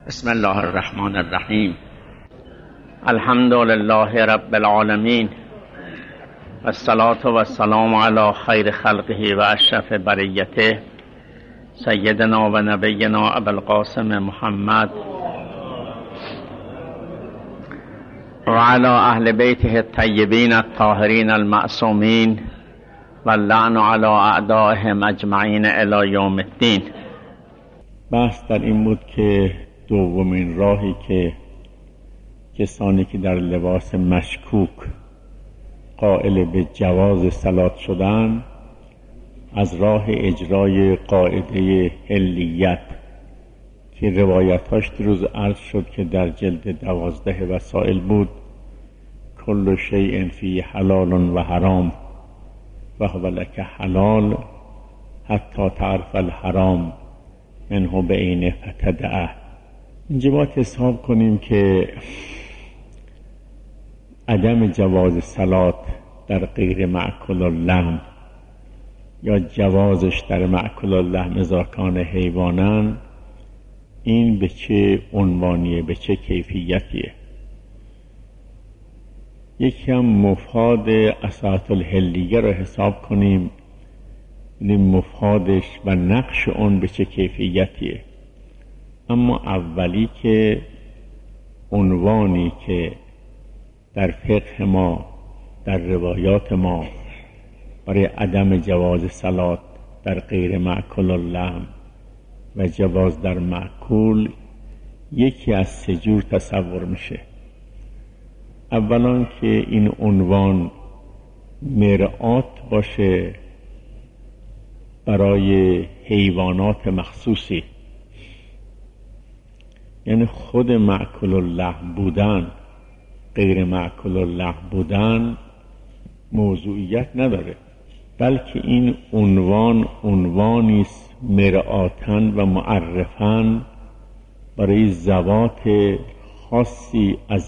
بسم الله الرحمن الرحیم. الحمد لله رب العالمین و الصلاة و السلام علی خیر خلقه و اشرف بریته سیدنا و نبینا ابی القاسم محمد و علی اهل بیته الطیبین الطاهرین المعصومین و اللعن علی اعدائهم اجمعین الی یوم الدین. بحث در این بود که دومین راهی که کسانی که در لباس مشکوک قائل به جواز صلات شدن از راه اجرای قاعده حلیت که روایتاش روز عرض شد که در جلد 12 وسائل بود، کل شیء فی حلال و حرام و هو لک حلال حتی تعرف الحرام منه بعینه فتدعه. اینجا باید حساب کنیم که عدم جواز صلات در غیر مأکول اللحم یا جوازش در مأکول اللحم اذا کان حیوانن، این به چه عنوانیه، به چه کیفیتیه. یکی هم مفاد اساس الحلیه رو حساب کنیم، این مفادش و نقش اون به چه کیفیتیه. اما اولی که عنوانی که در فقه ما، در روایات ما برای عدم جواز صلات در غیر مأکول اللحم و جواز در مأکول، یکی از سه جور تصور میشه. اولا که این عنوان مرآت باشه برای حیوانات مخصوصی، یعنی خود مأکول اللحم بودن غیر مأکول اللحم بودن موضوعیت نداره، بلکه این عنوانی است مرآتاً و معرفاً برای ذوات خاصی از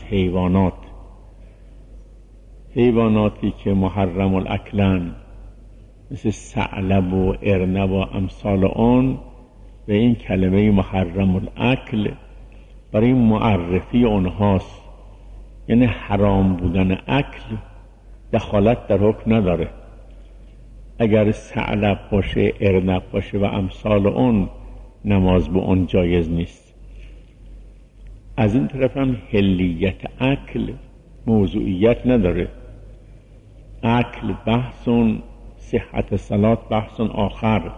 حیواناتی که محرم الاکلن، مثل ثعلب و ارنب و امثال اون، و این کلمه محرم الاکل برای معرفی اونهاست. یعنی حرام بودن اکل دخالت در حکم نداره. اگر ثعلب باشه، ارنب باشه و امثال اون، نماز به اون جایز نیست. از این طرف هم حلیت اکل موضوعیت نداره. اکل بحثون، صحت صلات بحثون آخر.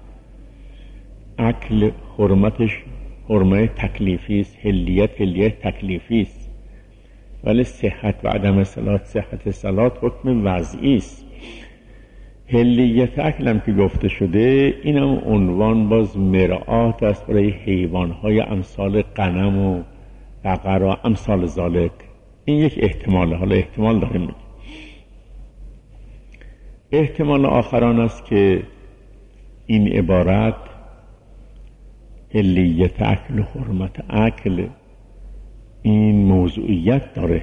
اکل حرمتش حرمه تکلیفی است، حلیت تکلیفی است، ولی صحت و عدم صحت صلات حکم وضعی است. حلیت اکل هم که گفته شده، این هم عنوان باز مرآت است برای حیوانهای امثال غنم و بقر و امثال ذالک. این یک احتماله. حالا احتمال داریم. احتمال آخران است که این عبارت حلیت اکل و حرمت اکل این موضوعیت داره.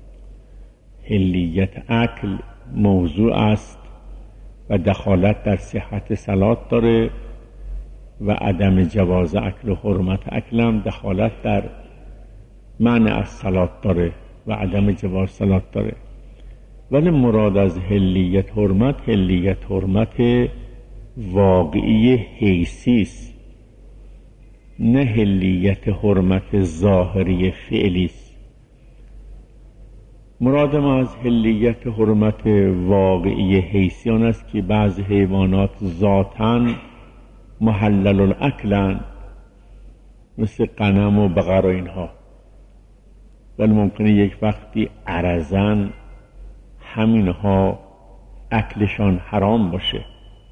حلیت اکل موضوع است و دخالت در صحت صلات داره، و عدم جواز اکل و حرمت اکل هم دخالت در معنی از صلات داره و عدم جواز صلات داره. ولی مراد از حلیت حرمت واقعی حیثی است، نه حلیت حرمت ظاهری فعلی است. مراد ما از حلیت حرمت واقعی حیثی آن است که بعض حیوانات ذاتاً محلل الاکلن، مثل غنم و بقر و اینها، ولی ممکنه یک وقتی عرضاً همینها اکلشان حرام باشه.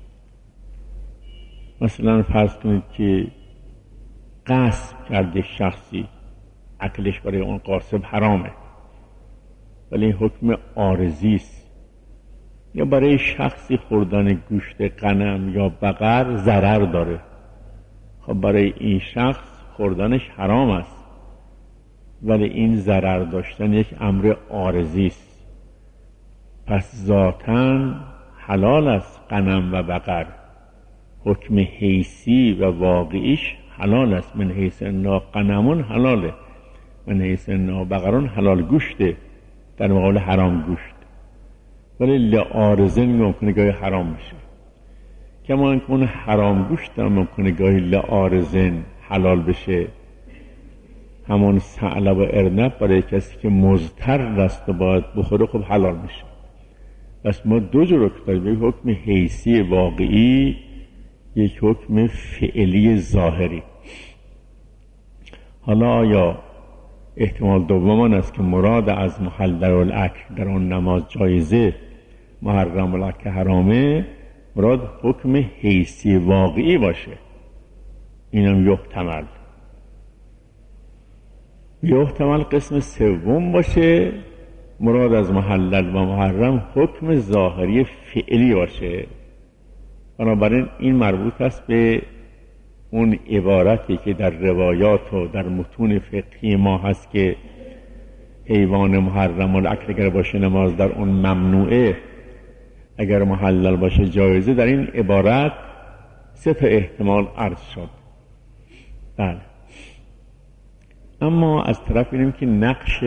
مثلا فرض کنید که غصب کرده شخصی، اکلش برای اون غاصب حرامه، ولی حکم عارضی است. یا برای شخصی خوردن گوشت غنم یا بقر ضرر داره، خب برای این شخص خوردنش حرام است، ولی این ضرر داشتن یک امر عارضی است. پس ذاتاً حلال است غنم و بقر، حکم حیثی و واقعیش حلال است، من حیث انها غنمون حلاله، من حیث انها بقرون حلال گوشته در مقابل حرام گوشت، ولی لعارضه ممکنه گاهی حرام بشه. کما اینکه اون حرام گوشت هم ممکنه گاهی لعارضه حلال بشه. همون ثعلب و ارنب برای کسی که مضطر است و باید بخوره خب حلال میشه. پس ما دو جور حکم داریم، یک حکم حیثی واقعی، یک حکم فعلی ظاهری. حالا آیا احتمال دوم است که مراد از محلل الاکل در اون نماز جایزه، محرم الاکل حرامه، مراد حکم حیثی واقعی باشه؟ اینم یحتمل. یحتمل قسم سوم باشه، مراد از محلل و محرم حکم ظاهری فعلی باشه. بنابراین این مربوط است به اون عبارتی که در روایات و در متون فقهی ما هست که حیوان محرم الاکل اگر باشه نماز در اون ممنوعه، اگر محلل باشه جایزه. در این عبارت سه تا احتمال عرض شد. بله. اما از طرف اینیم که نقش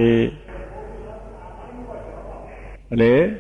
بله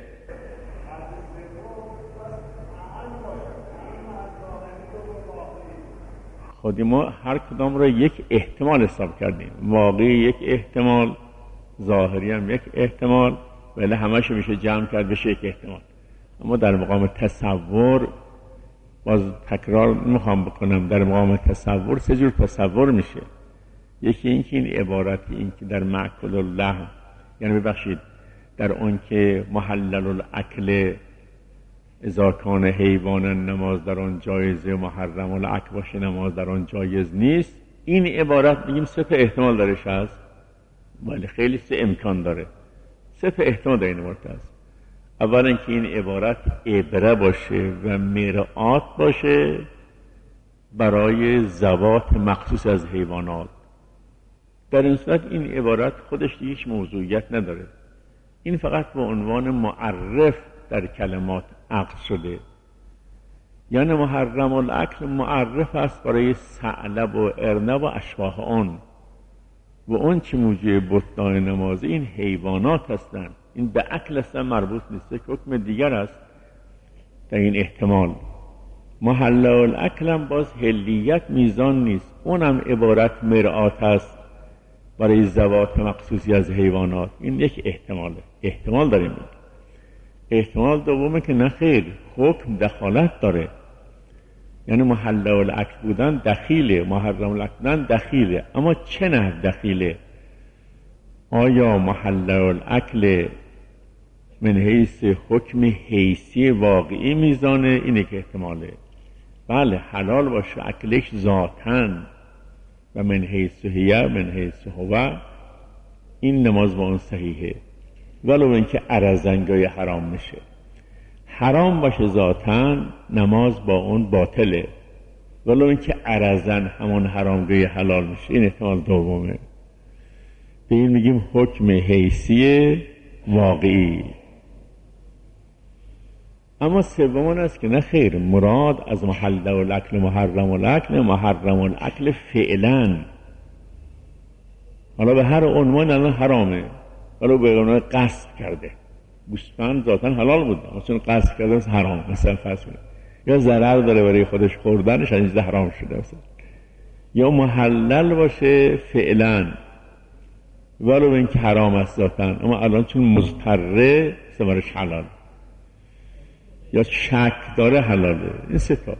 خودی ما هر کدام را یک احتمال حساب کردیم، واقعی یک احتمال، ظاهری هم یک احتمال، ولی همه‌شو میشه جمع کرد بشه یک احتمال. اما در مقام تصور، باز تکرار میخوام بکنم، در مقام تصور سه جور تصور میشه. یکی اینکه این عبارتی، این که در مأکل اللحم، یعنی ببخشید در اون که محلل الاکل اذا کان حیوانا نماز در آن جایزه، محرم الاکل باشه نماز در آن جایز نیست. این عبارت میگیم سه تا احتمال درش هست، ولی خیلی سه امکان داره، سه تا احتمال در این عبارت هست. اولا اینکه این عبارت عبره باشه و مرآت باشه برای ذوات مخصوص از حیوانات. در این صورت این عبارت خودش هیچ موضوعیت نداره، این فقط به عنوان معرف در کلمات عقد شده. یعنی محرم الاکل معرف است برای ثعلب و ارنب و اشباه آن، و اون چه موجب بطلان نماز این حیوانات هستند، این به اکل اصلا مربوط نیست، یک حکم دیگر است در این احتمال. محلل الاکل هم باز حلیت میزان نیست، اونم عبارت مرآت است برای ذوات مخصوصی از حیوانات. این یک احتمال داریم. احتمال دومه که نه خیر، حکم دخالت داره، یعنی محلل الاکل بودن دخیله، محرم الاکل بودن دخیله. اما چه نه دخیله؟ آیا محلل الاکل من حیث حکم حیثی واقعی میزانه؟ اینه که احتماله. بله حلال باشه اکلش ذاتن و من حیث هیه من حیث هو، این نماز با اون صحیحه، ولو اینکه عرضنگای حرام میشه. حرام باشه ذاتن، نماز با اون باطله، ولو اینکه عرضن همون حرامگای حلال میشه. این احتمال دومه، به این میگیم حکم حیثی واقعی. اما سومون است که نه خیر، مراد از محلل الاکل محرم الاکل، محرم الاکل فعلا. حالا به هر عنوان الان حرامه، حالا به عنوان قصد کرده، گوسفند ذاتاً حلال بود اما چون قصد کرده حرام، مثلا فرض کنید، یا ضرر داره برای خودش خوردنش از حرام شده مثلا. یا محلل باشه فعلا ولو اینکه حرام است ذاتاً، اما الان چون مضطره سمارش حلال، یا شک داره حلاله. این سه تا.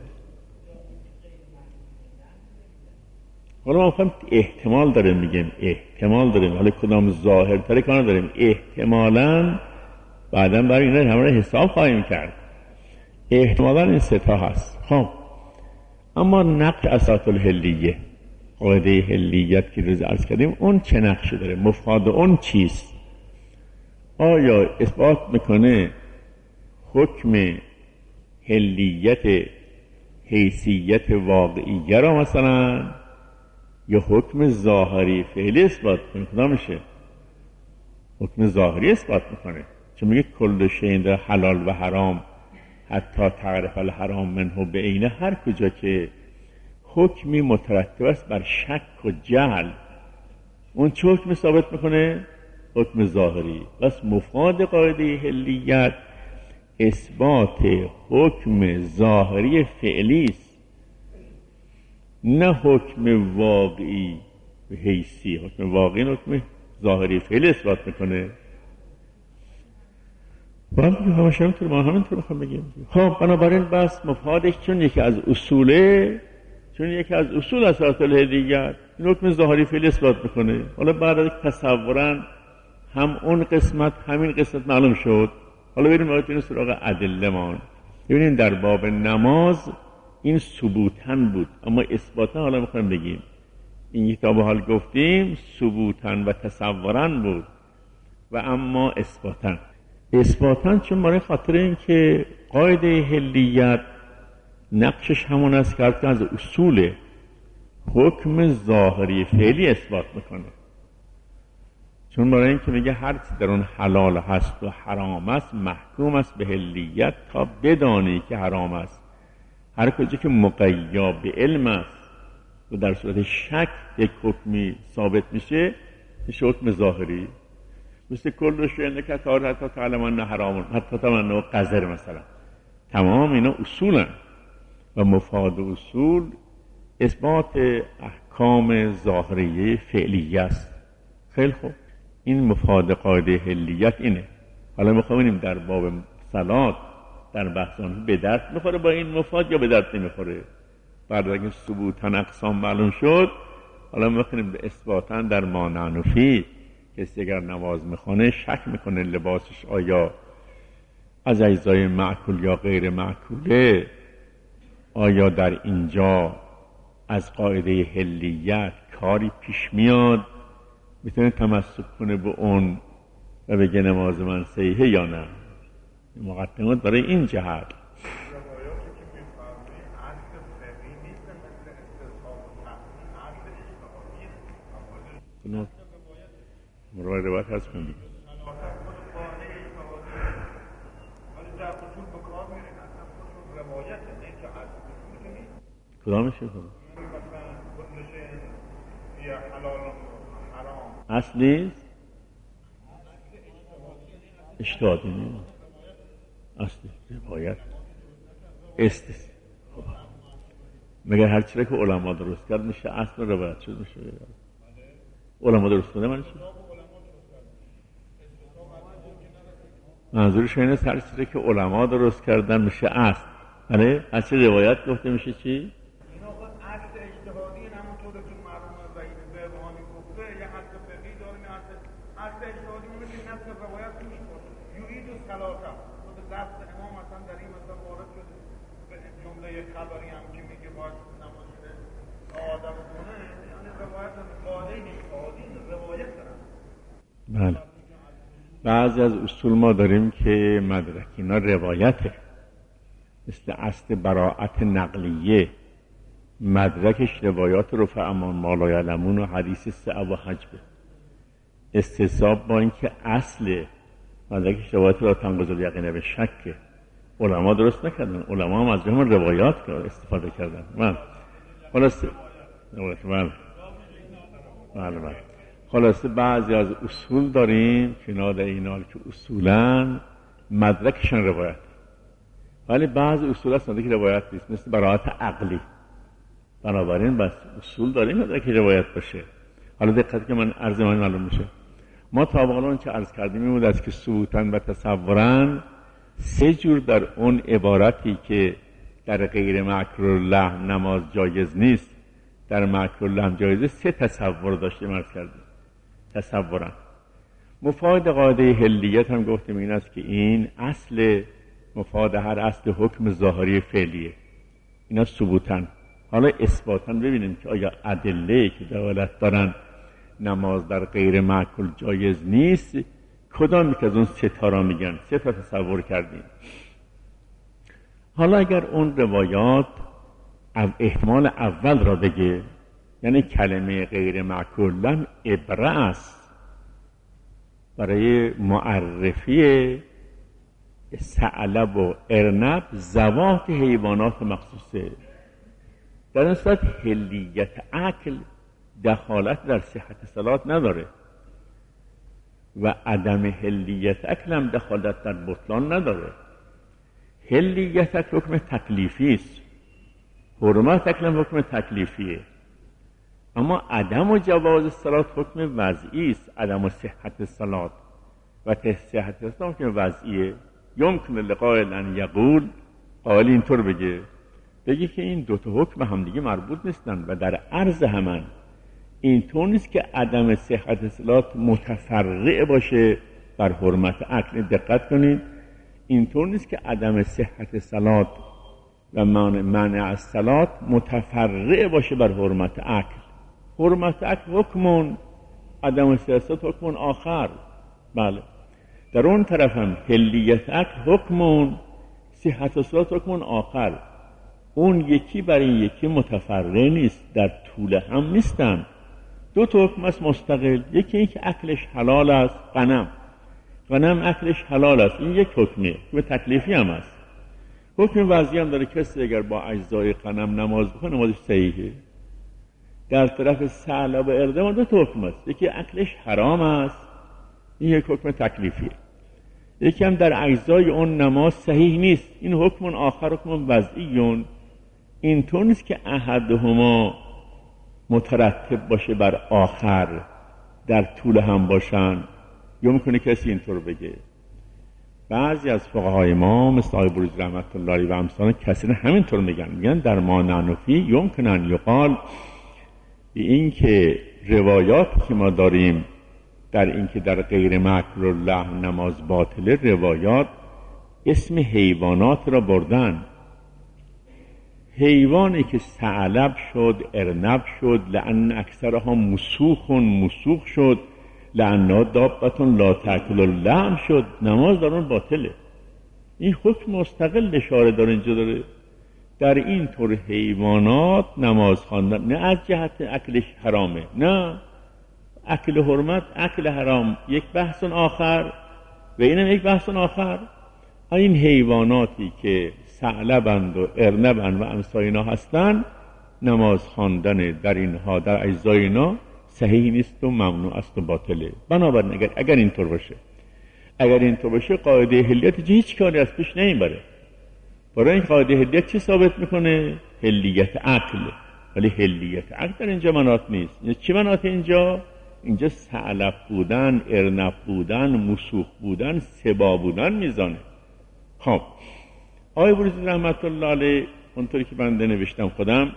حالا ما میخوایم احتمال داریم، میگیم احتمال داریم، حالا کدام ظاهر تره که داریم احتمالاً بعداً برای اینا همه حساب خواهیم کرد. احتمالاً این سه تا هست. خب اما نقش اساس الحلیه، قاعده حلیت که روز عرض کردیم، اون چه نقشی داره؟ مفاد اون چیست؟ آیا اثبات میکنه حکم حلیت حیثیت واقعیه را مثلا، یا حکم ظاهری فعلی اثبات کنه؟ کدام میشه؟ حکم ظاهری اثبات میکنه، چون میگه کل شیء در حلال و حرام حتی تعرف الحرام منه بعینه. هر کجا که حکمی مترتب است بر شک و جهل. اون چه حکم ثابت میکنه؟ حکم ظاهری. بس مفاد قاعده حلیت اثبات حکم ظاهری فعلی است، نه حکم واقعی و حیثی. حکم واقعی حکم ظاهری فعلی اثبات میکنه. باید بگیم همش همینطور، ما همینطور میخوام بگیم. خب بنابراین بس مفادش چون یکی از اصول اساس الهدیت این حکم ظاهری فعلی اثبات میکنه. حالا بعد از تصورا هم اون قسمت همین قسمت معلوم شد. حالا بریم سراغ ادله مان. ببینیم در باب نماز این ثبوتاً بود، اما اثباتاً حالا میخوایم بگیم. این کتاب حال گفتیم ثبوتاً و تصوراً بود و اما اثباتاً چون برای خاطر این که قاعده حلیت نقشش همون است که از اصول حکم ظاهری فعلی اثبات میکنه. چون برای این که میگه هر چی در اون حلال هست و حرام است محکوم است به حلیت تا بدانی که حرام است. هر کجا که مقیا به علم است و در صورت شک یک حکمی ثابت میشه حکم ظاهری. مثل کل شیء کطار حتی تعلم انه حرام حتی تمنوا قذر مثلا. تمام اینا اصولن و مفاد اصول اثبات احکام ظاهریه فعلیه است. خیلی خوب، این مفاد قاعده حلیت اینه. حالا میخوایم در باب صلات در بحثان به درد میخوره با این مفاد یا به درد نمیخوره. بعد از اینکه ثبوتاً اقسام معلوم شد، حالا میخوایم به اثباتاً در مانعنفی. کسی اگر نماز میخونه شک میکنه لباسش آیا از اجزای معکول یا غیر معکوله، آیا در اینجا از قاعده حلیت کاری پیش میاد میتونه تمسک کنه به اون و بگه نماز من صحیحه یا نه. مقدمات برای این جهت. مروای روایت هست کنید کدامشه کنید اصلی اشتهادی نیست، اصلی روایت استثناء. مگر هر چیزی که علما درست کرد میشه اصل روایت شد میشه. علما درست کرده من چی؟ منظورش اینه هر چیزی که علما درست کردن میشه اصل. بله هر چیز روایت گفته میشه چی؟ بله بعضی از اصول ما داریم که مدرک اینا روایته، مثل اصل براءت نقلیه مدرکش روایات رفعمان ما لا یعلمون و حدیث سعب و حجبه. استصحاب با اینکه اصل مدرکش روایات لا تنقض الیقین به شکه. علما درست نکردن، علما هم از همون روایات استفاده کردن. من خلاصه خلاصه بعضی از اصول داریم که ناده اینال که اصولاً مدرکشن روایت، ولی بعضی اصول هست مدرک روایت نیست، مثل براءت عقلی. بنابراین بس اصول داریم مدرک روایت باشه. حالا دقت که من عرض من معلوم میشه. ما تا به حالا چه عرض کردیم این بود است که ثبوتاً و تصوراً سه جور در اون عبارتی که در غیر مأکول لحم نماز جایز نیست، در مأکول لحم جایزه، سه تصور داشتیم عرض کردیم. تصورا مفاد قاعده حلیت هم گفتیم این است که این اصل مفاد هر اصل حکم ظاهری فعلیه. اینا ثبوتاً. حالا اثباتاً ببینیم که آیا ادله که دلالت دارن نماز در غیر مأکول جایز نیست کدام که از اون سه تا را میگن. سه تا تصور کردیم. حالا اگر اون روایات احتمال اول را بگه، یعنی کلمه غیر معکول عبره است برای معرفی ثعلب و ارنب ذوات حیوانات مخصوصه. در این صورت حلیت عقل دخالت در صحت صلات نداره و عدم حلیت عقل هم دخالت در بطلان نداره. حلیت عقل حکم تکلیفی است، حرمت عقل هم حکم تکلیفیه، اما عدم و جواز صلات حکم وضعی است. عدم و صحت صلات و صحت صلات حکم وضعیه. یمکن لقائل ان یقول، قائل اینطور بگه که این دوتا حکم هم دیگه مربوط نیستن و در عرض همان. اینطور نیست که عدم صحت صلات متفرع باشه بر حرمت عقل. دقت کنید، اینطور نیست که عدم صحت صلات و منع از صلات متفرع باشه بر حرمت عقل. حرمت عقل حکمون، عدم صحت صلات حکمون آخر. بله، در اون طرف هم حلیت عقل حکمون، صحت صلات حکمون آخر. اون یکی بر این یکی متفرع نیست، در طول هم نیستن. دو تا حکم است مستقل. یکی این که اکلش حلال است، غنم اکلش حلال است، این یک حکمه، حکم تکلیفی هم است. حکم وضعی هم داره، کسی اگر با اجزای غنم نماز بخونه نمازش صحیحه. در طرف ثعلب و ارده دو تا حکم است، یکی اکلش حرام است، این یک حکم تکلیفیه. یکی هم در اجزای اون نماز صحیح نیست، این حکم آخر، حکم وضعیون. اینطور نیست که احدهما مترتب باشه بر آخر، در طول هم باشن. یا میکنه کسی اینطور بگه. بعضی از فقهای ما مثل آقای بروجی رحمت الله علیه و امثال کسی همینطور میگن در ما نعنفی یمکنن یقال، این که روایات که ما داریم در این که در غیر مأکول اللحم نماز باطله، روایات اسم حیوانات را بردن. حیوانی که ثعلب شد، ارنب شد، لأن اکثرها مسوخ شد، لأنها دابتون لا تأکل اللحم شد، نماز در اون باطله. این حکم مستقل اشاره داره اینجا داره. در این طور حیوانات نماز خواندن، نه از جهت اکلش حرامه، نه اکل حرمت، اکل حرام یک بحث آخر و اینم یک بحث آخر. این حیواناتی که ثعلبند و ارنبند و امثال اینا هستن، نماز خواندن در اینها، در اجزای اینا صحیح نیست و ممنوع است و باطله. بنابراین اگر اینطور باشه قاعده حلیت هیچ کاری از پیش نمیبره. برای این قاعده حلیت چی ثابت میکنه؟ حلیت عقل. ولی حلیت عقل در اینجا مناط نیست. چی مناط اینجا ثعلب بودن، ارنب بودن، مسوخ بودن، سبا بودن میزانه. خب آقای بروجی رحمت الله علیه اونطوری که بنده نوشتم خودم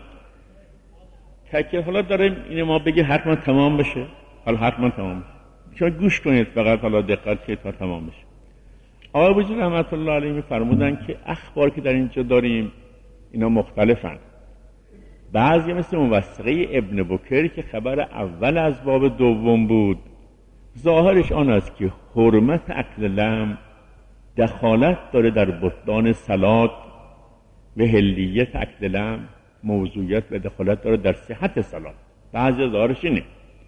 تکیه حالا داریم اینه ما بگه حتما تمام بشه. حالا حتما تمام بشه، شما گوش کنید فقط، حالا دقت کنید تا تمام بشه. آقای بروجی رحمت الله علیه میفرمودن که اخبار که در اینجا داریم اینا مختلفن. بعضی مثل موثقه ابن بکر که خبر اول از باب دوم بود، ظاهرش آن است که حرمت اکل لحم دخالت داره در بطلان صلات و حلیت اکل لحم موضوعیت و دخالت داره در صحت صلات. بعضی ظاهرش اینه،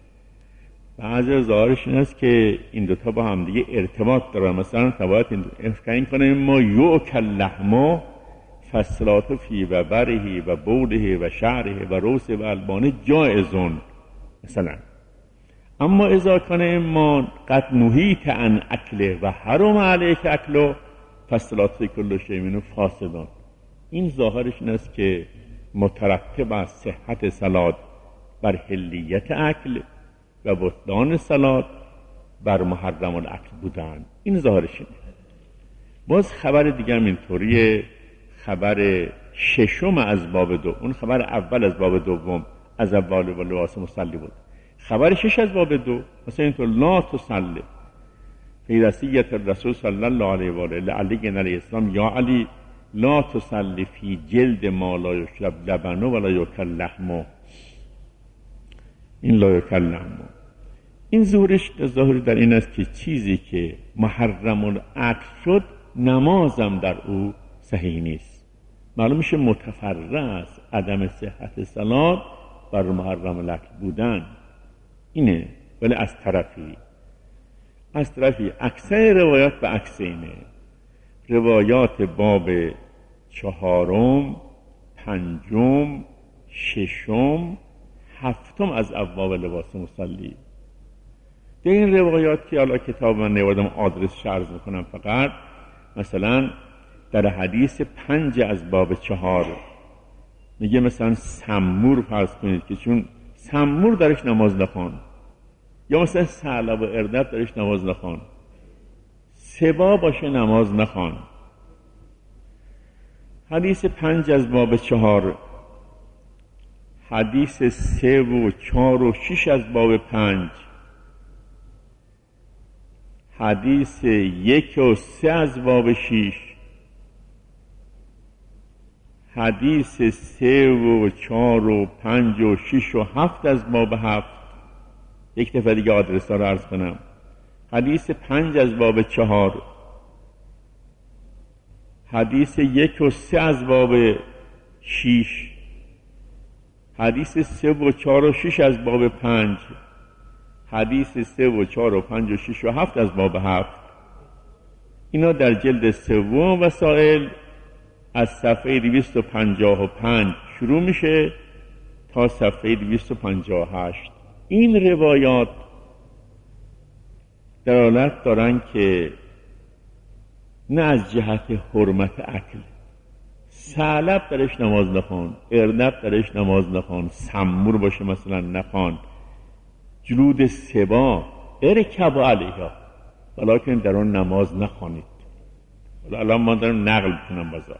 بعضی ظاهرش این است که این دوتا با هم دیگه ارتباط داره. مثلا تباید این کنه ما یؤکل لحمه فالصلاة فی و بره و بوله و شعره و روس و البانه جائزون مثلا. اما اذا کان ما قد نهیت عن اکله و حرم علیک اکله فالصلاة فی کل شیء منه فاسدون. این ظاهرش این است که مترتب از صحت صلات بر حلیت اکل و بطلان صلات بر محرم الاکل بودن. این ظاهرش اینه. باز خبر دیگر اینطوریه، خبر ششم از باب دو، اون خبر اول از باب دوم از اول و لباس مصلی بود. خبر شش از باب دو مثلا اینطور لا تصلی فی رسیت الرسول صلی الله علیه و آله علی علیه السلام یا علی لا تصلی فی جلد ما لا یشرب لبنه ولا یاکل لحمه. این لا یاکل لحمه، این ظاهری در این است که چیزی که محرم الاکل شد نمازم در او صحیح نیست. معلوم میشه متفرع است عدم صحت صلات بر محرم الاکل بودن اینه. ولی از طرفی اکثر روایات به عکس اینه. روایات باب 4، 5، ششم، هفتم از ابواب لباس مصلی. در این روایات که حالا کتاب من نوردم آدرس عرض میکنم، فقط مثلا در حدیث 5 از باب 4 میگه مثلا سمور فرض کنید که چون سمور درش نماز نخوان، یا مثلا ثعلب و اردب درش نماز نخوان، سبا باشه نماز نخوان. حدیث 5 از باب 4، حدیث 3 و 4 و 6 از باب 5، حدیث 1 و 3 از باب 6، حدیث 3 و 4 و 5 و 6 و 7 از باب 7. یک دفعه دیگه آدرس ها رو عرض کنم. حدیث 5 از باب 4، حدیث 1 و 3 از باب 6، حدیث 3 و 4 و 6 از باب 5، حدیث 3 و 4 و 5 و 6 و 7 از باب 7. اینا در جلد 3 وسائل از صفحه 255 شروع میشه تا صفحه 258. این روایات دلالت دارن که نه از جهت حرمت اکل، ثعلب درش نماز نخوان، اردب درش نماز نخوان، سمور باشه مثلا نخوان، جلود سبا ارکب علیها ولکن در اون نماز نخوانید. الان ما دارم نقل کنم بازا.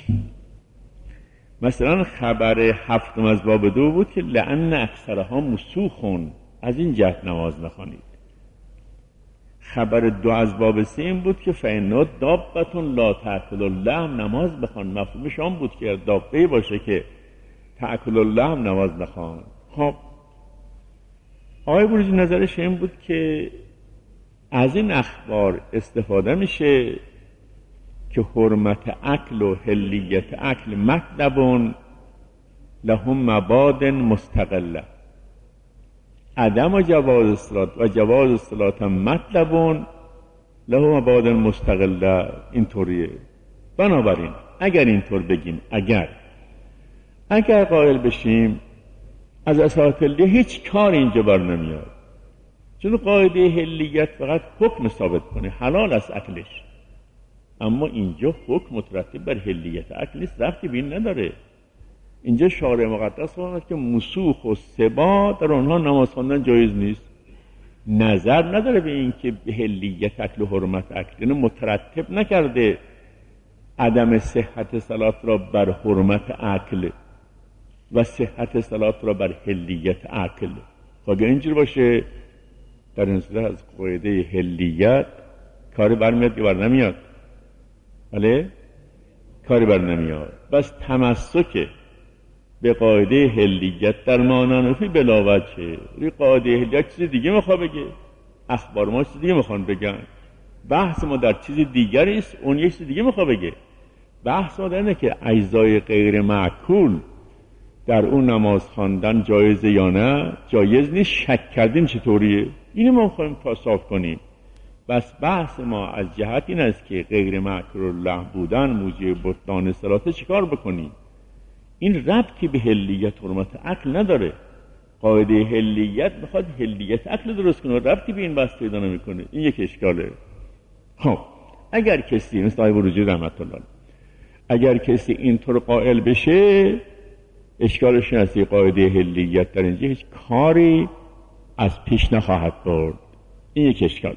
مثلا خبر 7 از باب 2 بود که لعن اکثرها مسوخون، از این جهت نماز نخوانید. خبر 2 از باب 3 این بود که فإنه دابة لا تأکل اللحم، نماز بخوان. مفهومش آن بود که دابه باشه که تأکل اللحم نماز نخوان. خب آقای بروجی نظرش این بود که از این اخبار استفاده میشه که حرمت اکل و حلیت اکل مطلبون لهم مباد مستقله، عدم جواز الصلاة و جواز الصلاة مطلبون لهم مباد مستقله. اینطوریه. بنابراین اگر اینطور بگیم، اگر قائل بشیم از اساس حلیه هیچ کار اینجا بر نمیاد، چون قاعده حلیت فقط حکم ثابت کنه، حلال است اکلش، اما اینجا حکم مترتب بر حلیت اکل نیست، ربطی به این نداره. اینجا شارع مقدس فرمود که مسوخ و سبا در آنها نماز خواندن جایز نیست. نظر نداره به این که حلیت اکل و حرمت اکل، یعنی مترتب نکرده عدم صحت صلات را بر حرمت اکل و صحت صلات را بر حلیت اکل. اگر اینجور باشه در این صورت از قاعده حلیت کاری برمیاد که بر نمیاد. بله؟ کاری بر نمیاد. بس تمسک به قاعده حلیت در مانانفی بلاوجه. روی قاعده حلیت چیز دیگه میخواه بگه، اخبار ما چیز دیگه میخوان بگن، بحث ما در چیز دیگری است، اون یک چیز دیگه میخواه بگه. بحث ما در اینه که اجزای غیر معکول در اون نماز خواندن جایزه یا نه، جایز نیست، شک کردیم چطوریه، اینو ما میخوایم صاف کنیم. بس بحث ما از جهت این است که غیر معکول الله بودن موجب بطلان صلاته چیکار بکنیم. این ربطی به حلیت حرمت عقل نداره. قاعده حلیت میخواد حلیت عقل درست کنه، ربطی به این بحث پیدا نمیکنه. این یک اشکاله. خب اگر کسی مثل آقای بروجی رحمت الله اگر کسی اینطور قائل بشه، اشکالش هست که قاعده حلیت در اینجا هیچ کاری از پیش نخواهد برد. این یک اشکاله.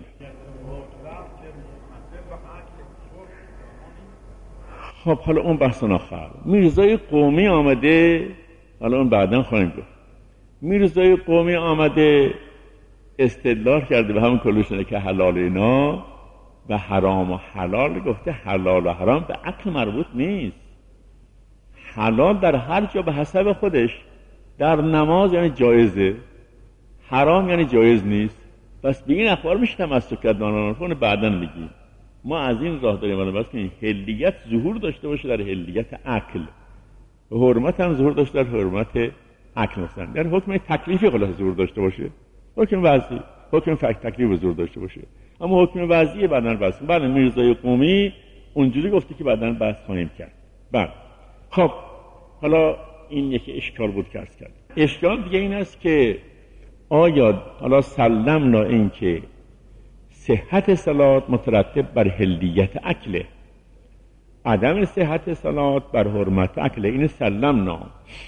خب حالا اون بحث آخر میرزای قومی آمده، حالا اون بعداً خواهیم گفت. میرزای قومی آمده استدلال کرده به همون کلوشنه که حلال اینا و حرام و حلال، گفته حلال و حرام به عقل مربوط نیست. حلال در هر جا به حسب خودش، در نماز یعنی جایزه، حرام یعنی جایز نیست. پس به این اخبار میشه تمسک کرد. اون بعداً میگیم. ما از این راه داریم ولی بس که حلیت ظهور داشته باشه در حلیت عقل و حرمت هم ظهور داشته در حرمت عقل مثلا، یعنی حکم تکلیفی خلاص ظهور داشته باشه، حکم وضعی، حکم تکلیف ظهور داشته باشه، اما حکم وضعی بعداً بحث. بعد میرزای قومی اونجوری گفته که بعداً بحث خواهیم کرد. بعد خب حالا این یکی اشکال بود که عرض کرد. اشکال دیگه این است که آیا حالا سلمنا این که صحت صلات مترتب بر حلیت اکله، عدم صحت صلات بر حرمت اکله، این سلمنا،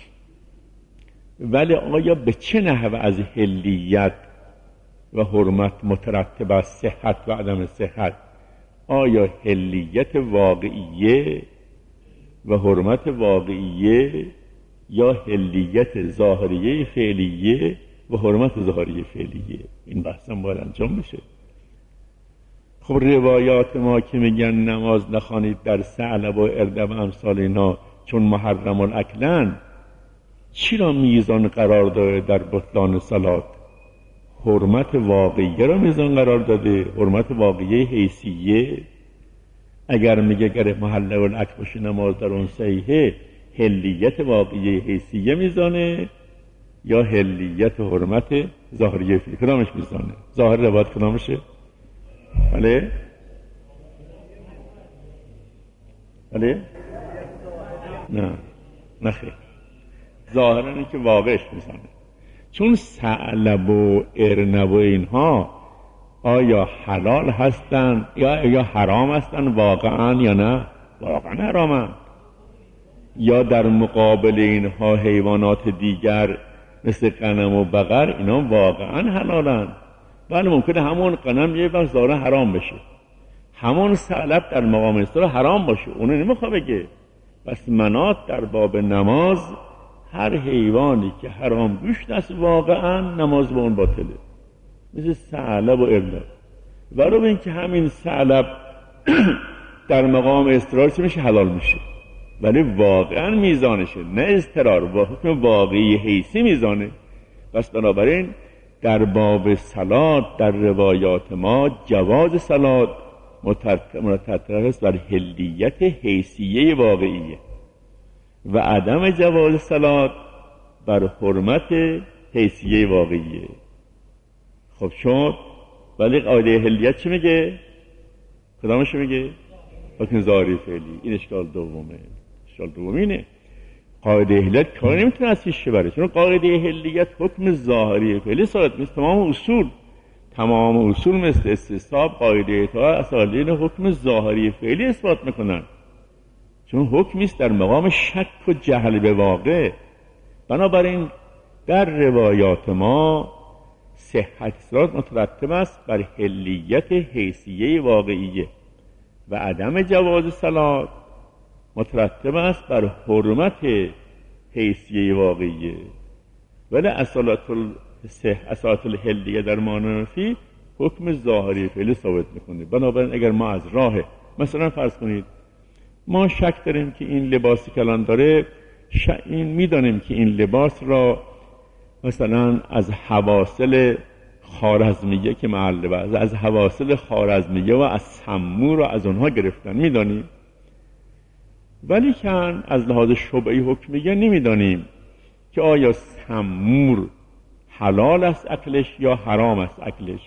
ولی آیا به چه نحو از حلیت و حرمت مترتب از صحت و عدم صحت؟ آیا حلیت واقعیه و حرمت واقعیه یا حلیت ظاهریه فعلیه و حرمت ظاهریه فعلیه؟ این بحث هم باید انجام بشه. خب روایات ما که میگن نماز نخوانید در ثعلب و اردب و امثال اینا چون محرم الاکلن، چی را میزان قرار داده در بطلان صلات؟ حرمت واقعیه را میزان قرار داده، حرمت واقعیه حیثیه. اگر میگه اگر محل الاکل باشه نماز در اون صحیحه، حلیت واقعیه حیثیه میزانه یا حلیت حرمت ظاهریه فعلیه؟ کدامش میزانه؟ ظاهر روایت کدامشه؟ بله؟ بله؟ نه خیر، ظاهرا اینه که واقعش میزانه. چون ثعلب و ارنب و اینها آیا حلال هستن یا حرام هستن واقعا یا نه؟ واقعا حرامن. یا در مقابل اینها حیوانات دیگر مثل غنم و بقر، اینا واقعا حلالن. بله ممکنه همون غنم یه وقت ظاهرا حرام بشه، همون ثعلب در مقام استرا حرام باشه، اونو نمیخواد بگه. پس منات در باب نماز هر حیوانی که حرام گوشت است واقعا نماز با اون باطله، مثل ثعلب و ارنب. ولو اینکه همین ثعلب در مقام اضطرار چه میشه؟ حلال میشه، ولی واقعا میزانشه، نه اضطرار، با حکم واقعی حیثی میزانه. پس بنابراین در باب صلات در روایات ما جواز صلات مترتب است بر حلیت حیثیه واقعیه و عدم جواز صلات بر حرمت حیثیه واقعیه. خب شد، ولی قاعده حلیت چی میگه؟ کدامش میگه؟ حکم ظاهری فعلی. این اشکال دومه. اشکال دومینه قاعده حلیت کاری نمیتونه از پیش بره، چون قاعده حلیت حکم ظاهری فعلی ثابت نیست. تمام اصول مثل استصحاب قاعده اطاعت اصالین حکم ظاهری فعلی اثبات میکنن، چون حکمی است در مقام شک و جهل به واقع. بنابراین در روایات ما صحت صلات مترتب است بر حلیت حیثیه واقعیه و عدم جواز صلات مترتب است بر حرمت حیثیه واقعیه. ولی اصالت الحلیه در معنی حکم ظاهری فعلی ثابت میکنه. بنابراین اگر ما از راه مثلا فرض کنید ما شک داریم که این لباسی که الان داره، این میدانیم که این لباس را مثلا از حواصل خوارزمیه که محل بعض از حواصل خوارزمیه و از سمور را از اونها گرفتن، میدانیم. ولی که از لحاظ شبهی حکمیه نمیدانیم که آیا سمور حلال است اکلش یا حرام است اکلش.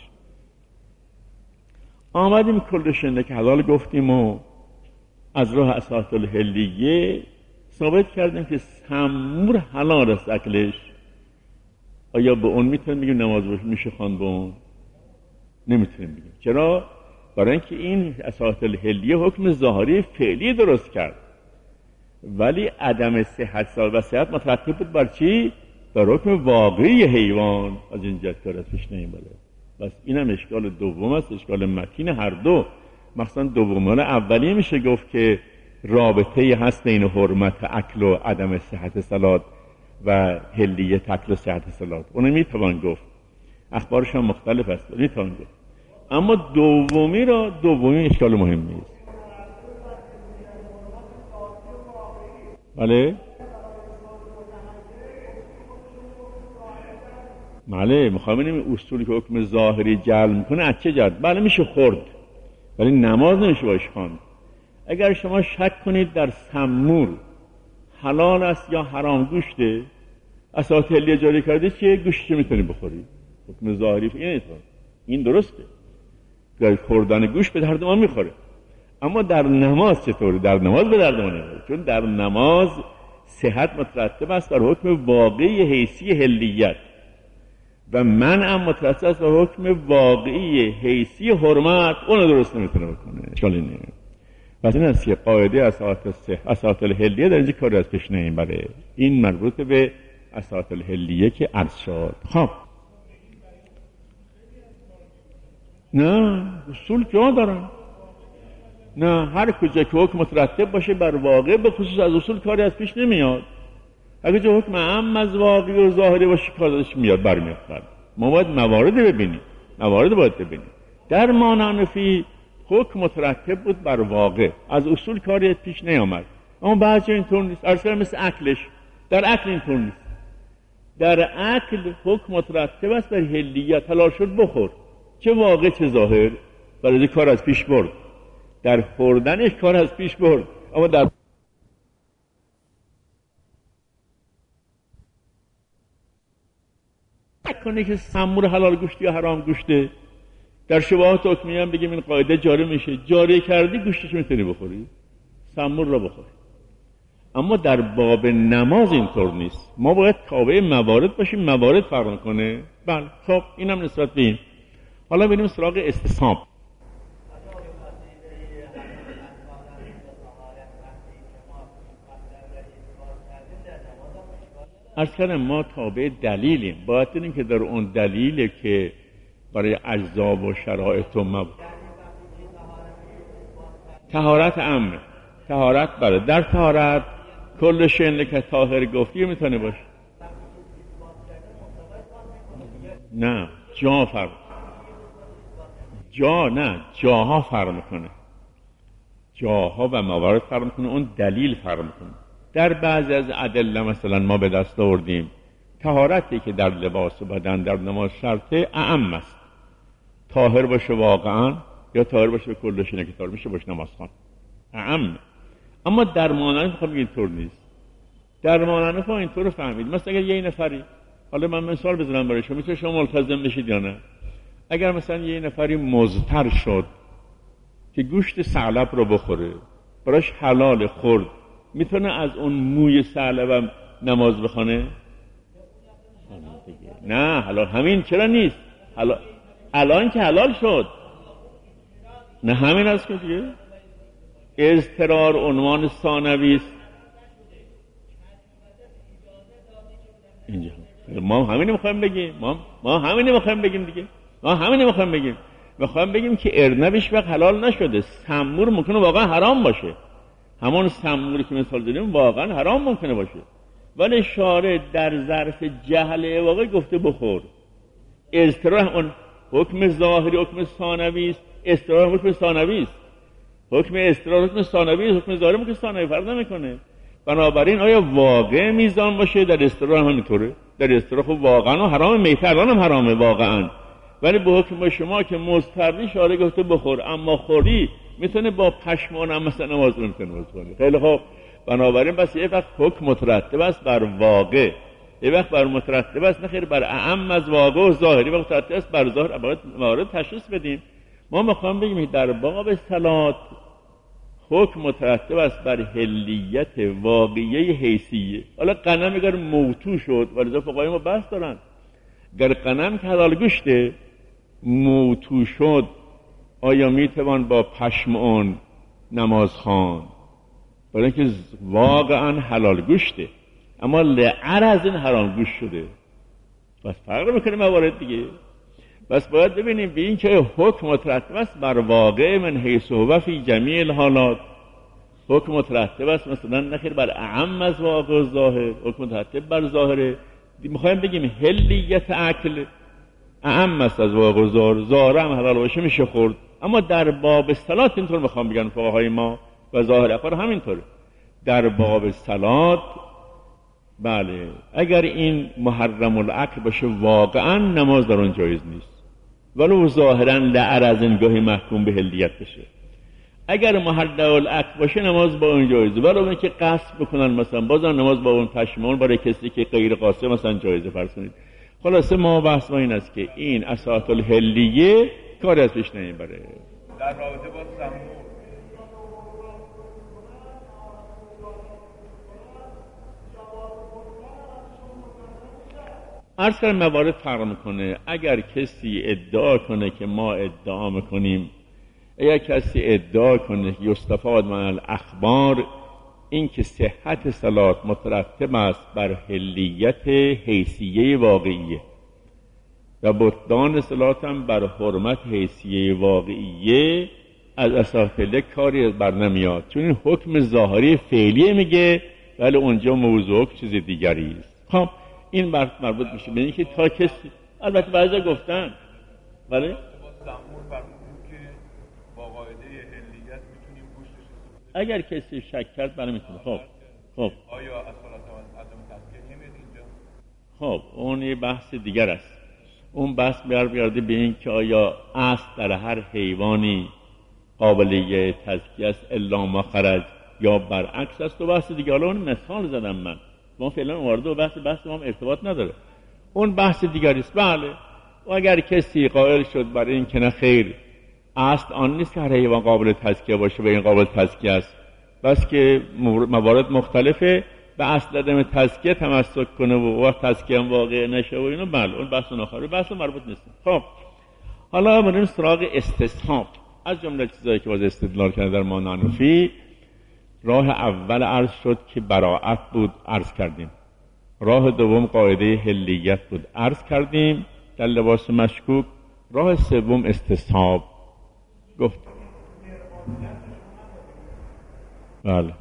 آمدیم کلشنده که حلال گفتیم و از راه اصالت الحلیه ثابت کردیم که سمور حلال است اکلش. آیا به اون میتونیم بگیم نماز میشه خواند به اون؟ نمیتونیم بگیم. چرا؟ برای اینکه این اصالت الحلیه حکم ظاهری فعلی درست کرد، ولی عدم صحت صلات و صحت مترتب بود بر چی؟ بر حکم واقعی حیوان. از این جهت کار ازش نمیبره. بس اینم اشکال دوم است، اشکال متین هر دو. مثلا دوم اولی میشه گفت که رابطه هست بین حرمت اکل و عدم صحت صلات و حلیت اکل و صحت صلات. اون میتوان گفت، اخبارش هم مختلف است، میتوان گفت. اما دومی اشکال مهمی است. بله میخوام ببینیم اصولی که حکم ظاهری جعل میکنه از چه جهت. بله میشه خورد ولی نماز نمیشه باش خواند. اگر شما شک کنید در سمور حلال است یا حرام گوشته، اصالت حلیه جاری کرده چیه؟ گوشت میتونی بخوری. حکم ظاهری این درسته، در خوردن گوشت به درد ما میخوره. اما در نماز چطوری؟ در نماز به درد ما نمیخوره، چون در نماز صحت مترتب است بر حکم واقعی حیثی حلیت و منع مترتب است بر حکم واقعی حیثی حرمت. اونو درست نمیتونه بکنه. اشکالی نیست. پس این است که قاعده اساس الحلیه در اینجا کاری از پیش نمیبره. این مربوط به اساس الحلیه که عرض شد. خب نه اصول جا دارن، نه هر کجا که حکم مترتب باشه بر واقع به خصوص از اصول کاری از پیش نمیاد. اگه جا حکم عام از واقعی و ظاهری باشه کارش میاد برمیاد. ما باید موارد ببینیم، موارد باید ببینیم. در مانعنفی حکم مترتب بود بر واقع، از اصول کاری پیش نیامد. اما بعضی اینطور نیست. اصلا مثل عقلش، در عقل اینطور نیست. در عقل حکم مترتب است بر حلیت، حلال شد بخور، چه واقع چه ظاهر، برای کار از پیش برد. در خوردنش کار از پیش برد، اما در کنه که سمور حلال گوشتی یا حرام گوشته. در شبهات حکمیه هم بگیم این قاعده جاری میشه، جاری کردی گوشتش میتونی بخوری، سمور را بخوری. اما در باب نماز اینطور نیست. ما باید تابع موارد باشیم، موارد فرق کنه. بله خب اینم نسبت به این. حالا بریم سراغ استصحاب. اصلا ما تابع دلیلیم، باید دیدیم که در اون دلیله که برای اجزا و شرایط و طهارت عامه، طهارت برای در طهارت کل شین که طاهر گفتی میتونه باشه. نه جا فرق، جا نه جاها فرق میکنه، جاها و موارد فرق میکنه، اون دلیل فرق میکنه. در بعضی از ادله مثلا ما به دست آوردیم طهارتی که در لباس و بدن در نماز شرطه اعم است، طاهر باشه واقعا یا طاهر باشه به کل شینه که طاهر میشه باشه نماز خوان اعم. اما در مانعنف خب اینطور نیست. در مانعنف اینطور فهمید. مثلا اگر یه نفری، حالا من مثال بزنم برای شما، میتونه شما ملتزم بشید یا نه. اگر مثلا یه نفری مضطر شد که گوشت ثعلب رو بخوره، براش حلال خورد، میتونه از اون موی ثعلب نماز بخونه؟ نه حلال همین چرا نیست؟ حلال الان که حلال شد. نه همین است که دیگه اضطرار عنوان ثانوی است. اینجا ما همین میخوایم بگیم، ما همین میخوایم بگیم دیگه، ما همین میخوایم بگیم. میخوایم بگیم که ارنبش وقت حلال نشده، سمور ممکنه واقعا حرام باشه. همون سموری که مثال زدیم واقعا حرام ممکنه باشه، ولی شارع در ظرف جهل واقع گفته بخور. اضطرار اون حکم ظاهری حکم ثانوی است، اضطرار حکم ثانوی است، حکم اضطرار حکم ثانوی است، حکم ظاهری حکم ثانوی فرق نمیکنه. بنابراین آیا واقع میزان باشه؟ در اضطرار هم همینطوره. در اضطرار خب واقعا حرام، میته الان هم حرامه واقعا، ولی به حکم شما که مضطری شارع گفته بخور، اما خوری میتونه با پشمان هم مثلا نماز نمیتونه بخونه. خیلی خوب، بنابراین بس یه وقت حکم مترتب است بر واقع، یه وقت بر مترتب است نخیر بر اعم از واقع و ظاهری، و مترتب است بر ظاهر. باید موارد تشخیص بدیم. ما میخوام بگیم در باب صلات حکم مترتب است بر حلیت واقعی حیثیه. حالا غنم اگر موتو شد، ولذا فقهای ما بحث دارن، اگر غنم که حلال گوشته موتو شد آیا میتوان با پشم اون نماز خوان؟ برای اینکه واقعا حلال گوشته اما لعرض این حرام گوشت شده. بس فرق میکنه موارد دیگه. بس باید ببینیم به این که حکم مترتب است بر واقع من حیث هو فی جمیع الحالات. حکم مترتب است مثلا نخیر بر اعم از واقع و ظاهر، حکم مترتب بر ظاهره. میخوایم بگیم حلیت عقل اعم است از واقع و ظاهر، ظاهر هم حلال باشه میشه خورد. اما در باب صلات اینطور میخوام بگن فقهای ما و ظاهر اخبار همینطوره. در باب صلات بله اگر این محرم العقل باشه واقعا نماز در اون جایز نیست، ولو ظاهرا لعرض گاهی محکوم به حلیت بشه. اگر محرم العقل باشه نماز با اون جایزه، ولو اینکه قصد بکنن مثلا بازم نماز با اون پشمون برای کسی که غیر قاصد مثلا جایزه فرض کنید. خلاصه ما بحث ما این است که این اساس الحلیه کاری از پیش نمیبره. در رابطه با عرض کردم موارد فرق میکنه. اگر کسی ادعا کنه که ما ادعا میکنیم، اگر کسی ادعا کنه که یستفاد من الاخبار، این که صحت صلات مترتب است بر حلیت حیثیه واقعیه و بطلان صلات هم بر حرمت حیثیه واقعیه، از اساطیله کاری بر نمیاد، چون این حکم ظاهری فعلیه میگه، ولی اونجا موضوع چیز دیگری است. خب این مربوط میشه به اینکه تا کسی، البته بعضی گفتن ولی زمور فرمودیم که با قاعده حلیت میتونیم گوشتش اگر کسی شک کرد برای میتونه. خب آیا اصالت و عدم تذکر نمیاد اینجا؟ خب اون یه بحث دیگر است. اون بحث برگرده به این که آیا اصل در هر حیوانی قابلیه تزکیه است الا ما خرج یا برعکس است. و بحث دیگه، حالا اون مثال زدم من، ما فعلا وارد و بحث ما ارتباط نداره، اون بحث دیگری است. بله، و اگر کسی قائل شد برای این که نه خیر، اصل آن نیست که هر حیوان قابل تزکیه باشه و این قابل تزکیه است، بس که موارد مختلفه، به اصل عدم تزکیه تمسک کنه و تزکیه هم واقع نشه و اینو، بله اون بحث آخره، بحث مربوط نیست. خب حالا بریم سراغ استصحاب. از جمله چیزایی که باز استدلال کرده در مانع نفی، راه اول عرض شد که براءت بود، عرض کردیم. راه دوم قاعده حلیت بود، عرض کردیم در لباس مشکوک. راه سوم استصحاب گفت. بله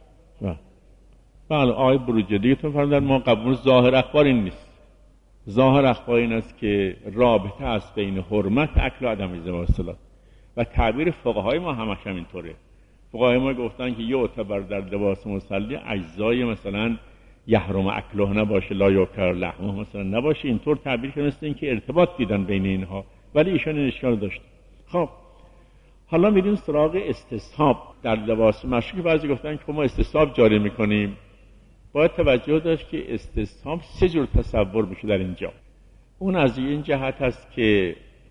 آقای بروجردیتون فرمودن ما قبول ظاهر اخبار این نیست. ظاهر اخبار این است که رابطه است بین حرمت اکل و عدم ازدواج صلات، و تعبیر فقهای ما همش همینطوره. فقهای ما گفتن که یعتبر در لباس مصلی اجزای مثلا یحرم اکله نباشه، لا یوکر لحمه مثلا نباشه، اینطور تعبیر که مثل این که ارتباط دیدن بین اینها، ولی ایشان این اشکال داشت. خب حالا میریم سراغ استصحاب در لباس مشکوک. بعضی گفتن که ما استصحاب جاری میکنیم. باید توجه داشت که استصحاب سه جور تصور میشه در اینجا. اون از این جهت هست که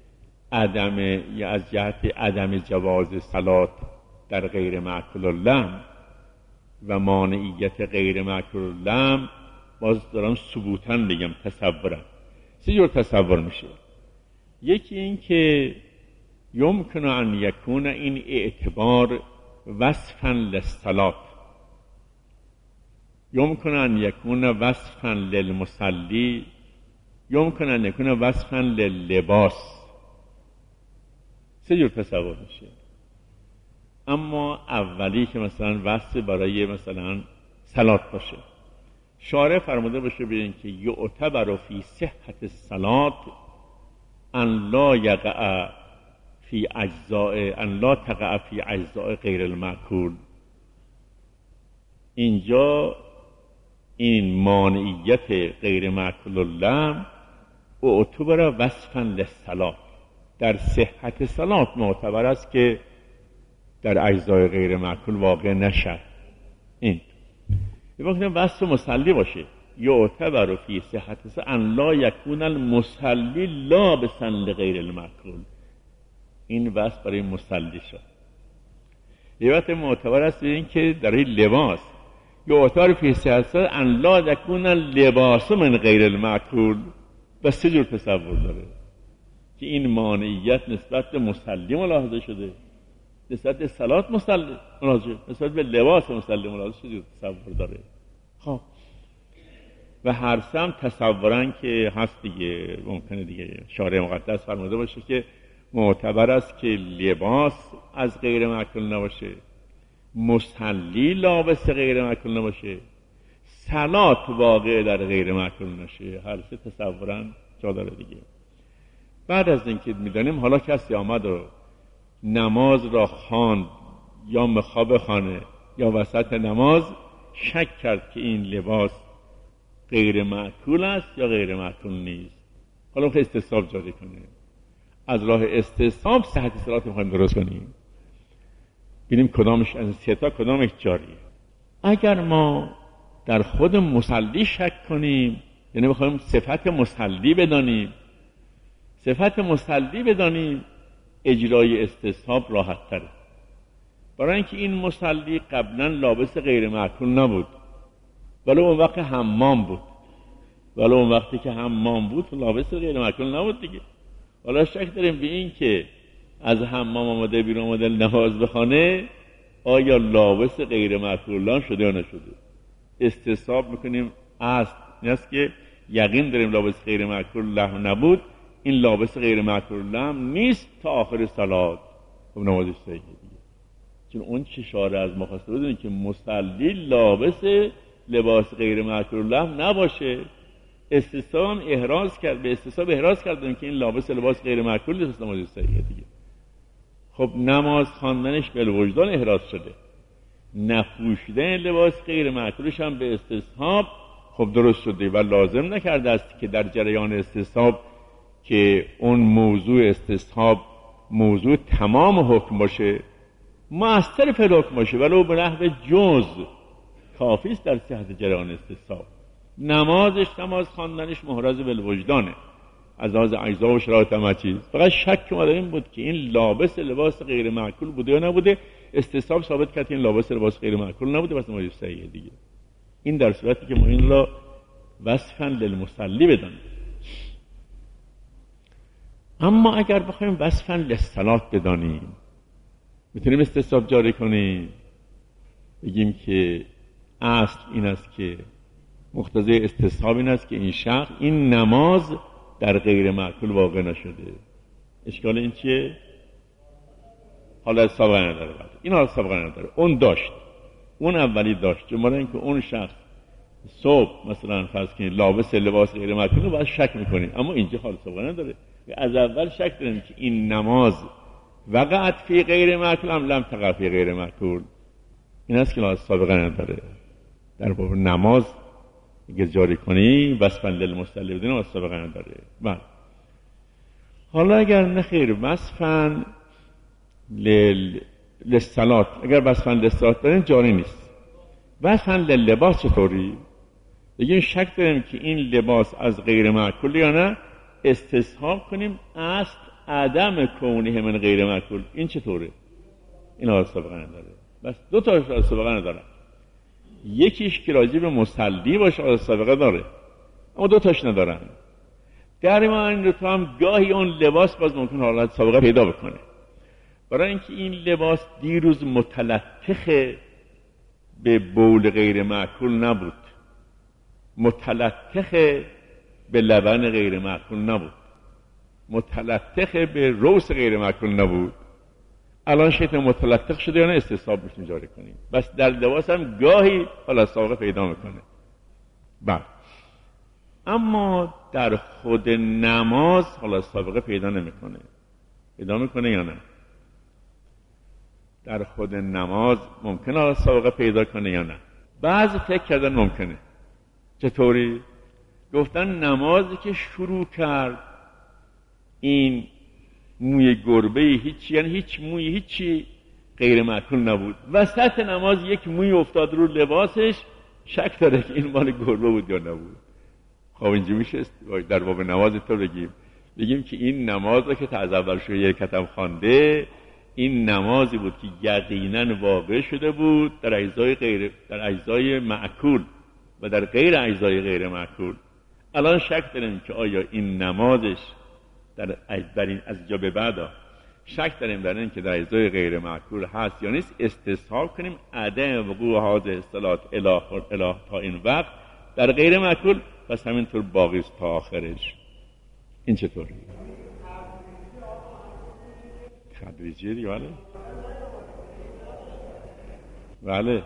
از جهت عدم جواز صلات در غیر مأکول اللحم و مانعیت غیر مأکول اللحم، باز دارم ثبوتاً بگم، تصورم سه جور تصور میشه. یکی این که یمکن ان یکون این اعتبار وصفاً للصلات، یمکن ان یکون وصفاً للمصلی، یمکن ان یکون وصفاً لللباس. سه جور تصور میشه. اما اولی که مثلا وصف برای مثلا صلات باشه، شارع فرموده باشه به این که یعتبر فی صحت الصلات ان لا یقع فی اجزاء، ان لا تقع فی اجزاء غیر المأکول. اینجا این مانعیت غیر مأکول اللحم اعتبر وصفاً للصلات، در صحت صلات معتبر است که در اجزای غیر مأکول واقع نشد. این یه وقت وصف مصلی باشه، یعتبر فی صحت ان لا یکون المصلی لابسا لغیر المأکول، این وصف برای مصلی شد. یه وقت معتبر است این که در این لباس یعتبر فی صحت ان لا یکون اللباس من غیر المأکول. بس سه جور تصور داره که این مانعیت نسبت به مصلی ملاحظه شده، نسبت به صلات مصلی ملاحظه شده، نسبت به لباس مصلی ملاحظه شده، تصور داره. خب و هر سم تصورن که هست دیگه، ممکنه دیگه شارع مقدس فرموده باشه که معتبر است که لباس از غیر مأکول نباشه، مصلی لابس غیر مأکول نباشه، صلات واقع در غیر مأکول نشه. هر سه تصورن جا داره دیگه. بعد از اینکه میدانیم حالا کسی آمد و نماز را خواند یا مخاب خانه یا وسط نماز شک کرد که این لباس غیر مأکول است یا غیر مأکول نیست، حالا که استصحاب جاری کنه. از راه استصحاب صحت صلات میخوایم درست کنیم، ببینیم کدامش از سه تا کدامش جاریه. اگر ما در خود مصلی شک کنیم، یعنی بخوایم صفت مصلی بدانیم، صفت مصلی بدانیم، اجرای استصحاب راحت تره. برای اینکه این مصلی قبلا لابس غیر مأکول نبود، ولی اون وقت حمام بود، ولی اون وقتی که حمام بود لابس غیر معکول نبود دیگه. حالا شک داریم به این که از حمام آمده بیرون آمده نماز بخونه آیا لابس غیر معکول شده یا نشده. استصحاب میکنیم اصل این است که یقین داریم لابس غیر معکول لحو نبود، این لابس غیر معکول لحو نیست تا آخر صلات. خب نمازش صحیحه دیگه، چون اون چه شاره از ما خواسته بدونیم که مصلی لابس لباس غیر معکول لحو نباشه. استثناء احراز کرد، به استثناء احراز کردن که این لابس لباس غیر معکول نیست، نماز صحیحه دیگه. خب نماز خواندنش به وجدان احراز شده، نپوشیدن لباس غیر معکولش هم به استصحاب خب درست شده و لازم نکرده است که در جریان استصحاب که اون موضوع استصحاب موضوع تمام حکم باشه، مؤثر فی الحکم باشه، ولو به نحو جز کافی است در صحت جریان استصحاب. نماز خواندنش محرز بالوجدانه از لحاظ اجزا و شرایط همه چیز. فقط شک اومده این بود که این لابس لباس غیر معکول بوده یا نبوده. استصحاب ثابت کرد که این لابس لباس غیر معکول نبوده، پس نماز صحیحه دیگه. این در صورتی که ما این را وصفاً للمصلی بدانیم. اما اگر بخوایم وصفاً للصلات بدانیم، میتونیم استصحاب جاری کنیم، بگیم که اصل این است که مقتضی استصحاب این است که این شخص این نماز در غیر معکول واقع نشده. اشکال این چیه؟ حالا سابقه نداره. این حالا سابقه نداره، اون داشت، اون اولی داشت. جمعه این که اون شخص صبح مثلا فرض کنید لابس لباس غیر معکول رو باید شک میکنیم، اما اینجا حالا سابقه نداره. از اول شک داریم که این نماز وقعت فی غیر معکول هم لم تقع فی غیر معکول. این است که حالا سابقه نداره. در باب نماز اگر جاری کنی وصفاً للمصلی بدین و سابقه نداره. بله. حالا اگر نخیر وصفاً للصلات، اگر وصفاً للصلات داریم جاری نیست. وصفاً لللباس چطوری؟ بگیم شک داریم که این لباس از غیر معکول یا نه، استصحاب کنیم اصل عدم کونه من غیر معکول. این چطوره؟ این حالا سابقه نداره. بس دو تا سابقه نداره. یکیش که راجع به مصلی باشه حالا سابقه داره، اما دو تاش ندارن. در ما این دو تا هم گاهی اون لباس باز ممکن حالت سابقه پیدا بکنه، برای اینکه این لباس دیروز متلطخ به بول غیر معکول نبود، متلطخ به لبن غیر معکول نبود، متلطخ به روس غیر معکول نبود. الان شیطان متلطخ شده یا نه، استصحاب میشیم جاری کنیم. بس در لباس هم گاهی حالا سابقه پیدا میکنه. بله. اما در خود نماز حالا سابقه پیدا نمیکنه. پیدا میکنه یا نه؟ در خود نماز ممکنه حالا سابقه پیدا کنه یا نه؟ بعضی فکر کردن ممکنه. چطوری؟ گفتن نمازی که شروع کرد این موی گربه هیچی، یعنی هیچ موی هیچی غیر معکول نبود، وسط نماز یک موی افتاد رو لباسش، شک داره که این مال گربه بود یا نبود. خب اینجا میشه در باب نماز تو بگیم که این نماز رو که تا از اول شروع یک کتم خوانده، این نمازی بود که یقیناً واقع شده بود در اجزای معکول و در غیر اجزای غیر معکول. الان شک داریم که آیا این نمازش در این از جا به بعد شک داریم در این که در اجزای غیر معکول هست یا نیست، استصحاب کنیم عدم وقوع هذه الصلات الی تا این وقت در غیر معکول، پس همینطور باقی است تا آخرش. این چطوری؟ تدریجی دیگه. بله بله.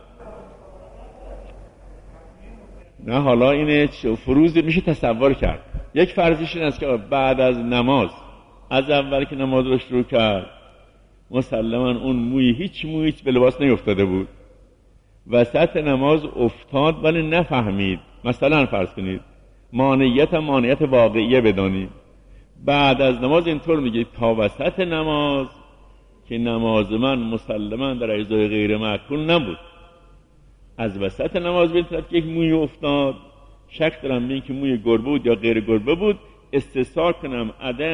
نه حالا اینه فروض میشه تصور کرد. یک فرضیش این است که بعد از نماز، از اول که نماز رو شروع کرد، مسلماً اون موی هیچ به لباس نیفتاده بود، وسط نماز افتاد ولی نفهمید. مثلا فرض کنید مانعیت واقعیه بدانید، بعد از نماز اینطور میگه تا وسط نماز که نماز من مسلماً در اجزای غیر معکول نبود، از وسط نماز به طرف که یک موی افتاد، شک دارم به این که موی گربه بود یا غیر گربه بود، استصحاب کنم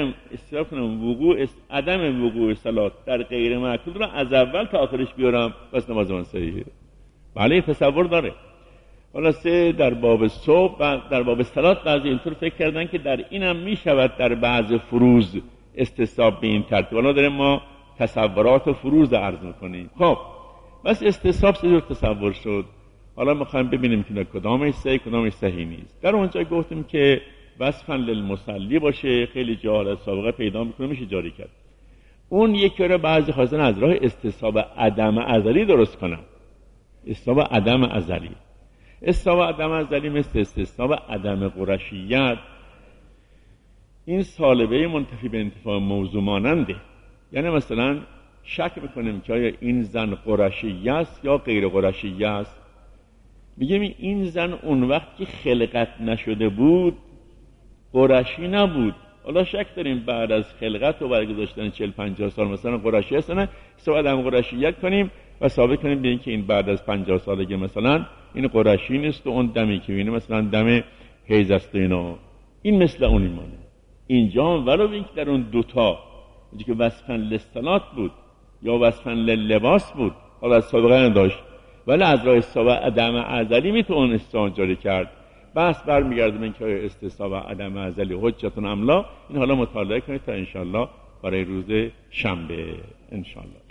عدم وقوع صلات در غیر معکول را از اول تا آخرش بیارم، بس نماز من صحیحه. بله تصور داره. خلاصه در باب صبح و در باب صلات بعضی اینطور فکر کردن که در اینم می شود در بعض فروض استصحاب به این ترتیب. حالا داریم ما تصورات و فروض عرض میکنیم. خب بس استصحاب سه جور تصور شد. حالا میخوایم ببینیم که کدامش صحیح کدامش صحیح نیست. در اونجا گفتیم که وصفا للمصلی باشه، خیلی جاها سابقه پیدا میکنه میشه جاری کرد. اون یکی رو بعضی خواستن از راه استصحاب عدم ازلی درست کنن. استصحاب عدم ازلی، استصحاب عدم ازلی مثل استصحاب عدم قرشیت، این سالبه منتفی به انتفاع موضوع ماننده. یعنی مثلا شک میکنیم که آیا این زن قرشیه است یا غیر قرشیه است. میگیم این زن اون وقت که خلقت نشده بود قرشی نبود. حالا شک داریم بعد از خلقت و برگذاشتن 40-50 سال مثلا قرشی هست نه، حساب عدم قرشیت کنیم و ثابت کنیم به اینکه این بعد از 50 سالگی مثلا این قرشی نیست و اون دمی که ببینیم مثلا دم حیض است و اینا. این مثل اون ایمانه. اینجا ولو اینکه در اون دوتا که وصفاً للصلات بود یا وصفاً لللباس بود حالا از سابقه نداشت، ولی از راه استصحاب عدم ازلی میتونه استثناء جاری کرد. بس برمیگرده به اینکه استصحاب عدم ازلی حجتون املا. این حالا مطالعه کنید تا انشالله برای روز شنبه انشالله.